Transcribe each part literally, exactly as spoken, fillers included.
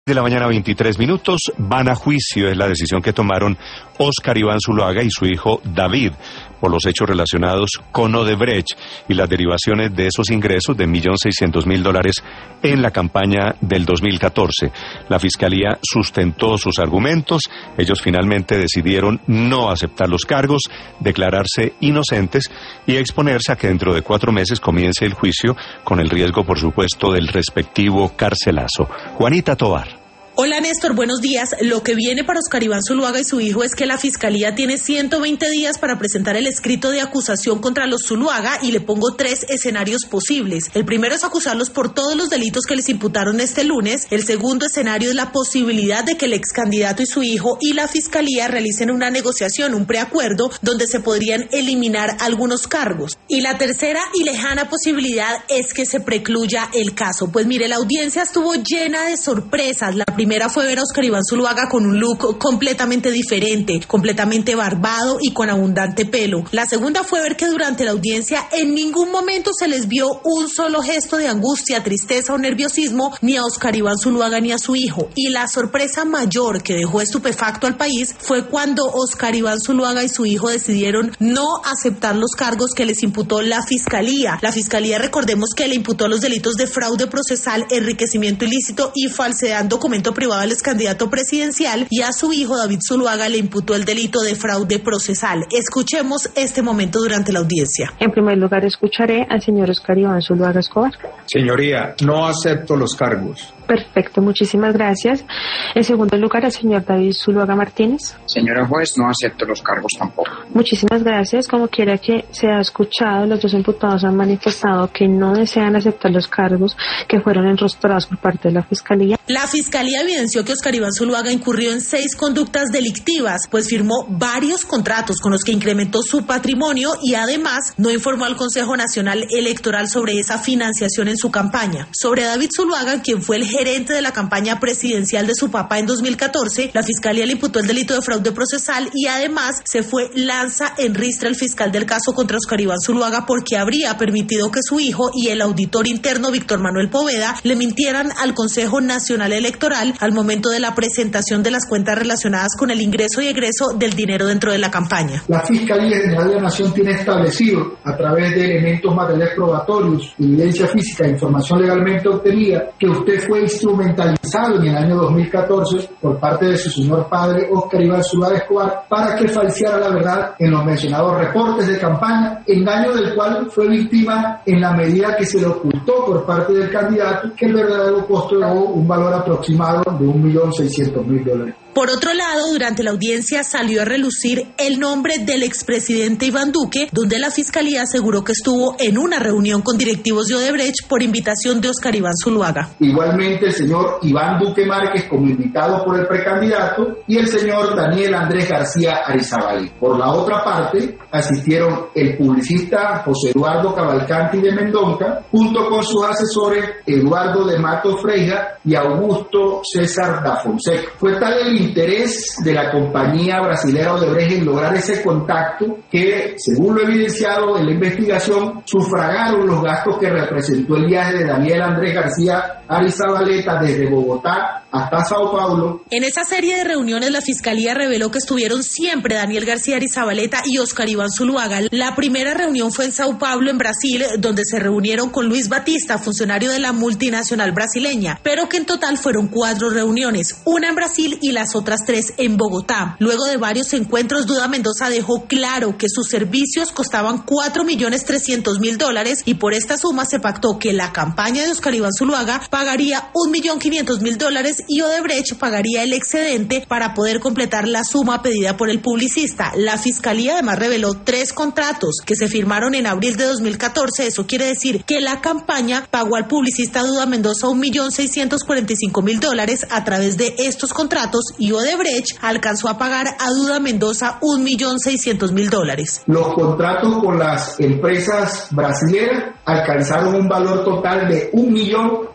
De la mañana, veintitrés minutos, van a juicio, es la decisión que tomaron Óscar Iván Zuluaga y su hijo David por los hechos relacionados con Odebrecht y las derivaciones de esos ingresos de un millón seiscientos mil dólares en la campaña del dos mil catorce. La Fiscalía sustentó sus argumentos, ellos finalmente decidieron no aceptar los cargos, declararse inocentes y exponerse a que dentro de cuatro meses comience el juicio con el riesgo, por supuesto, del respectivo carcelazo. Juanita Tovar. Hola Néstor, buenos días. Lo que viene para Óscar Iván Zuluaga y su hijo es que la Fiscalía tiene ciento veinte días para presentar el escrito de acusación contra los Zuluaga y le pongo tres escenarios posibles. El primero es acusarlos por todos los delitos que les imputaron este lunes. El segundo escenario es la posibilidad de que el ex candidato y su hijo y la Fiscalía realicen una negociación, un preacuerdo, donde se podrían eliminar algunos cargos. Y la tercera y lejana posibilidad es que se precluya el caso. Pues mire, la audiencia estuvo llena de sorpresas. La La primera fue ver a Óscar Iván Zuluaga con un look completamente diferente, completamente barbado y con abundante pelo. La segunda fue ver que durante la audiencia en ningún momento se les vio un solo gesto de angustia, tristeza o nerviosismo ni a Óscar Iván Zuluaga ni a su hijo. Y la sorpresa mayor que dejó estupefacto al país fue cuando Óscar Iván Zuluaga y su hijo decidieron no aceptar los cargos que les imputó la Fiscalía. La Fiscalía, recordemos que le imputó los delitos de fraude procesal, enriquecimiento ilícito y falsedad en documento privado al ex candidato presidencial, y a su hijo David Zuluaga le imputó el delito de fraude procesal. Escuchemos este momento durante la audiencia. En primer lugar, escucharé al señor Óscar Iván Zuluaga Escobar. Señoría, no acepto los cargos. Perfecto, muchísimas gracias. En segundo lugar, al señor David Zuluaga Martínez. Señora juez, no acepto los cargos tampoco. Muchísimas gracias. Como quiera que se ha escuchado, los dos imputados han manifestado que no desean aceptar los cargos que fueron enrostrados por parte de la Fiscalía. La Fiscalía evidenció que Óscar Iván Zuluaga incurrió en seis conductas delictivas, pues firmó varios contratos con los que incrementó su patrimonio y además no informó al Consejo Nacional Electoral sobre esa financiación en su campaña. Sobre David Zuluaga, quien fue el gerente de la campaña presidencial de su papá en dos mil catorce, la Fiscalía le imputó el delito de fraude procesal y además se fue lanza en ristra el fiscal del caso contra Óscar Iván Zuluaga porque habría permitido que su hijo y el auditor interno Víctor Manuel Poveda le mintieran al Consejo Nacional Electoral al momento de la presentación de las cuentas relacionadas con el ingreso y egreso del dinero dentro de la campaña. La Fiscalía General de la Nación tiene establecido, a través de elementos materiales probatorios, evidencia física e información legalmente obtenida, que usted fue instrumentalizado en el año dos mil catorce por parte de su señor padre Óscar Iván Zuluaga Escobar para que falseara la verdad en los mencionados reportes de campaña, engaño del cual fue víctima en la medida que se le ocultó por parte del candidato que el verdadero costo era un valor aproximado de un millón seiscientos mil dólares. Por otro lado, durante la audiencia salió a relucir el nombre del expresidente Iván Duque, donde la Fiscalía aseguró que estuvo en una reunión con directivos de Odebrecht por invitación de Óscar Iván Zuluaga. Igualmente el señor Iván Duque Márquez como invitado por el precandidato y el señor Daniel Andrés García Arizabal. Por la otra parte, asistieron el publicista José Eduardo Cavalcanti de Mendonca, junto con sus asesores Eduardo de Mato Freija y Augusto César da Fonseca. Fue tal el interés de la compañía brasilera Odebrecht en lograr ese contacto que, según lo evidenciado en la investigación, sufragaron los gastos que representó el viaje de Daniel Andrés García Arizabaleta desde Bogotá hasta Sao Paulo. En esa serie de reuniones, la Fiscalía reveló que estuvieron siempre Daniel García Arizabaleta y Óscar Iván Zuluaga. La primera reunión fue en Sao Paulo, en Brasil, donde se reunieron con Luis Batista, funcionario de la multinacional brasileña, pero que en total fueron cuatro reuniones, una en Brasil y las otras tres en Bogotá. Luego de varios encuentros, Duda Mendoza dejó claro que sus servicios costaban cuatro millones trescientos mil dólares y por esta suma se pactó que la campaña de Óscar Iván Zuluaga pagaría un millón quinientos mil dólares y Odebrecht pagaría el excedente para poder completar la suma pedida por el publicista. La Fiscalía además reveló tres contratos que se firmaron en abril de dos mil catorce. Eso quiere decir que la campaña pagó al publicista Duda Mendoza un millón seiscientos cuarenta y cinco mil dólares a través de estos contratos y Odebrecht alcanzó a pagar a Duda Mendoza un millón seiscientos mil dólares. Los contratos con las empresas brasileras alcanzaron un valor total de un millón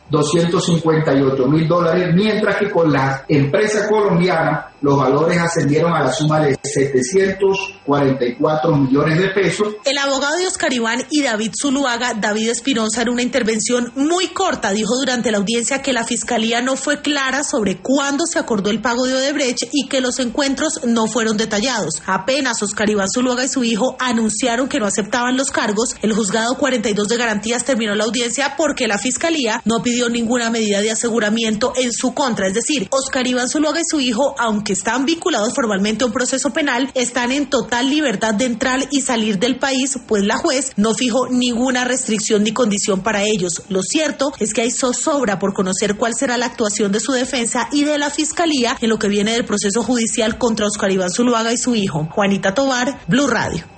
doscientos cincuenta y ocho mil dólares, mientras que con la empresa colombiana los valores ascendieron a la suma de setecientos cuarenta y cuatro millones de pesos. El abogado de Oscar Iván y David Zuluaga, David Espinosa, en una intervención muy corta, dijo durante la audiencia que la Fiscalía no fue clara sobre cuándo se acordó el pago de Odebrecht y que los encuentros no fueron detallados. Apenas Oscar Iván Zuluaga y su hijo anunciaron que no aceptaban los cargos, el juzgado cuarenta y dos de garantías terminó la audiencia porque la Fiscalía no pidió ninguna medida de aseguramiento en su contra. Es decir, Oscar Iván Zuluaga y su hijo, aunque están vinculados formalmente a un proceso penal, están en total libertad de entrar y salir del país, pues la juez no fijó ninguna restricción ni condición para ellos. Lo cierto es que hay zozobra por conocer cuál será la actuación de su defensa y de la Fiscalía en lo que viene del proceso judicial contra Oscar Iván Zuluaga y su hijo. Juanita Tovar, Blue Radio.